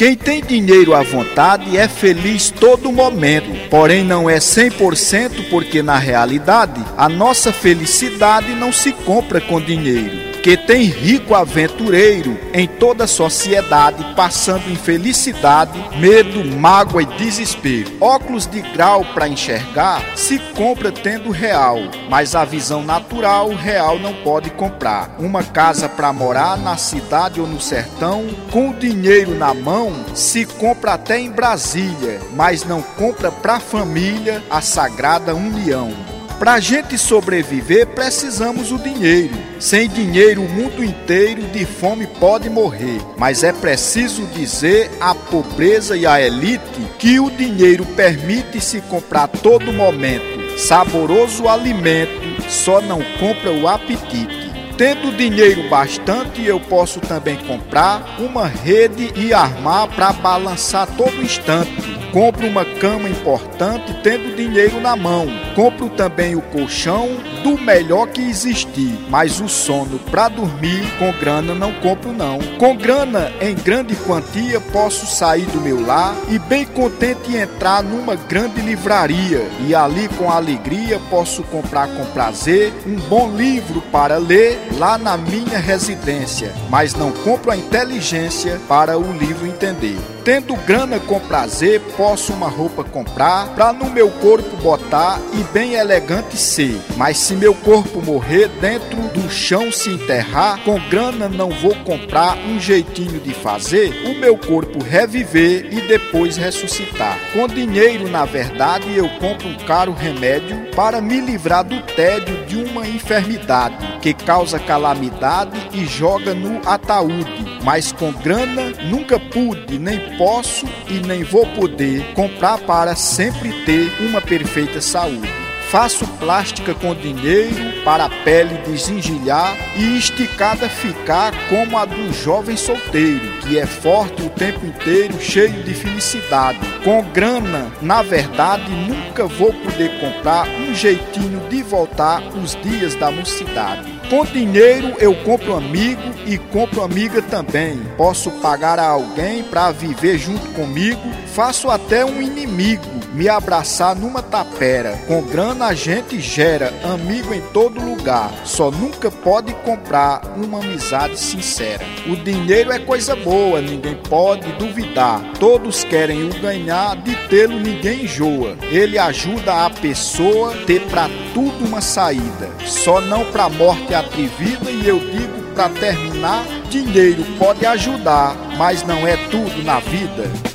Quem tem dinheiro à vontade é feliz todo momento, porém não é 100% porque na realidade a nossa felicidade não se compra com dinheiro. Que tem rico aventureiro em toda a sociedade, passando infelicidade, medo, mágoa e desespero. Óculos de grau para enxergar se compra tendo real, mas a visão natural real não pode comprar. Uma casa para morar na cidade ou no sertão, com o dinheiro na mão, se compra até em Brasília, mas não compra para a família a sagrada união. Para a gente sobreviver, precisamos o dinheiro. Sem dinheiro, o mundo inteiro de fome pode morrer. Mas é preciso dizer à pobreza e à elite que o dinheiro permite se comprar a todo momento saboroso alimento, só não compra o apetite. Tendo dinheiro bastante, eu posso também comprar uma rede e armar para balançar todo instante. Compro uma cama importante tendo dinheiro na mão. Compro também o colchão do melhor que existir. Mas o sono para dormir com grana não compro não. Com grana em grande quantia posso sair do meu lar e bem contente entrar numa grande livraria. E ali com alegria posso comprar com prazer um bom livro para ler lá na minha residência. Mas não compro a inteligência para o livro entender. Tendo grana com prazer, posso uma roupa comprar pra no meu corpo botar e bem elegante ser. Mas se meu corpo morrer dentro do chão se enterrar, com grana não vou comprar um jeitinho de fazer o meu corpo reviver e depois ressuscitar. Com dinheiro, na verdade, eu compro um caro remédio para me livrar do tédio de uma enfermidade que causa calamidade e joga no ataúde. Mas com grana nunca pude, nem posso e nem vou poder comprar para sempre ter uma perfeita saúde. Faço plástica com dinheiro para a pele desengilhar e esticada ficar como a do jovem solteiro, que é forte o tempo inteiro, cheio de felicidade. Com grana, na verdade, nunca vou poder comprar um jeitinho de voltar os dias da mocidade. Com dinheiro eu compro amigo e compro amiga também. Posso pagar a alguém para viver junto comigo. Faço até um inimigo me abraçar numa tapera. Com grana a gente gera amigo em todo lugar. Só nunca pode comprar uma amizade sincera. O dinheiro é coisa boa, ninguém pode duvidar. Todos querem o ganhar, de tê-lo ninguém enjoa. Ele ajuda a pessoa a ter pra tudo uma saída. Só não pra morte atrevida. E eu digo pra terminar, dinheiro pode ajudar, mas não é tudo na vida.